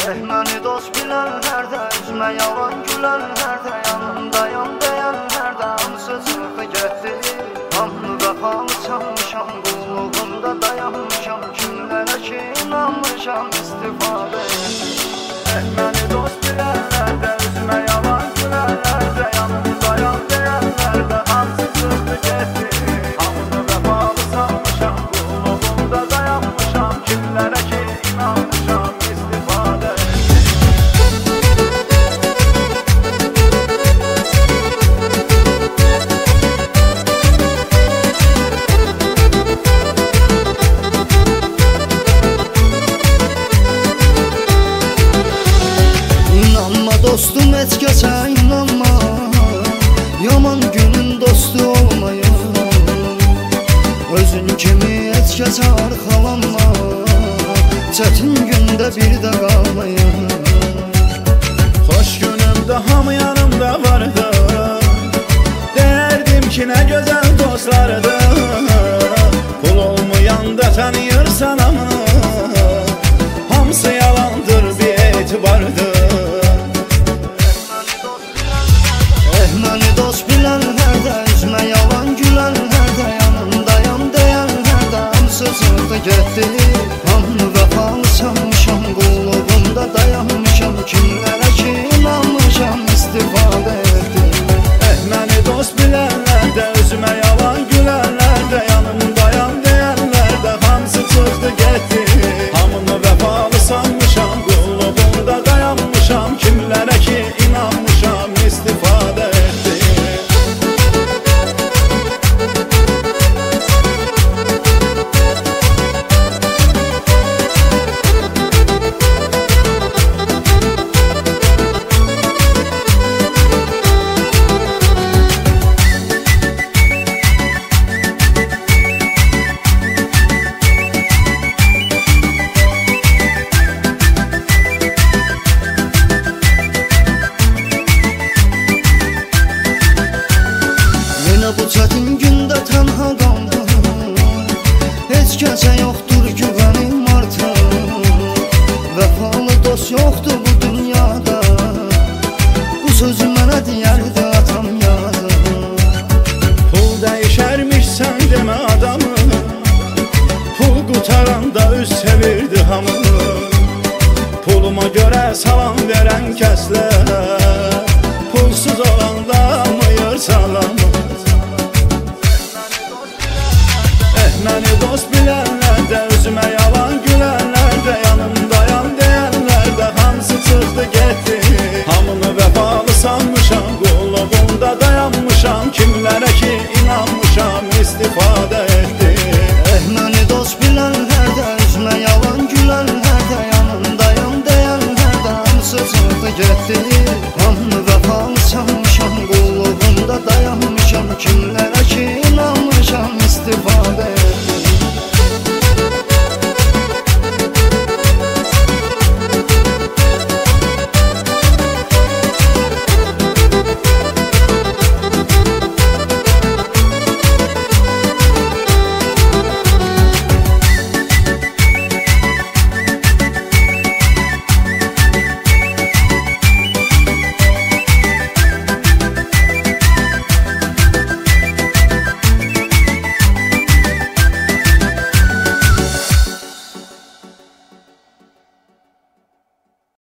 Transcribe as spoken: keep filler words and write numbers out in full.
Məni dost bilənlərdə, üzmə yalan gülənlərdə, yanındayam deyənlərdə hamısı çıxdı getdi. Hamını vəfalı çalmışam, qulluğunda dayanmışam, kimlərə ki inanmışam, istifadə etdim. Məni dost bilənlərdə, üzmə yalan gülənlərdə, yanındayam deyənlərdə hamısı çıxdı getdi. Hamını vəfalı çalmışam, qulluğunda dayanmışam, kimlərə ki inanmışam, istifadə etdim. Dostum et geçe inanma, yaman günün dostu olmayın. Özün kimi et geçe arxalanma, çətin gündə bir də qalmayın. Xoş günümdə hamı yanımda vardı, deyərdim ki nə gözəl dostlardı. Pul olmayanda tanıyırsan hamını, hamısı yalandır bir etibardı. Məni dost bilənlərdə, üzmə yalan gülənlərdə, yanındayam deyənlərdə hamısı çıxdı getdi. Hamını vəfalı çalmışam, qulluğunda dayanmışam, kimlərə ki inanmışam, istifadə etdim. Məni dost bilənlərdə, üzmə yalan gülənlərdə, yanımdayam deyənlərdə hamısı çıxdı getdi. Hamını vəfalı sanmışam, qulluğunda dayanmışam, kimlərə ki inanmışam, istifadə etdim. Bu çətin gündə tənha qaldım, heç kəsə yoxdur güvənim artıq. Vəfalı dost yoxdur bu dünyada, bu sözü mənə deyərdi atam yazıq. Pul dəyişərmiş sən demə adamı, pul qutaranda üz çevirdi hamı. Puluma görə salam verən kəslər, pulsuz olanda mıyır salam.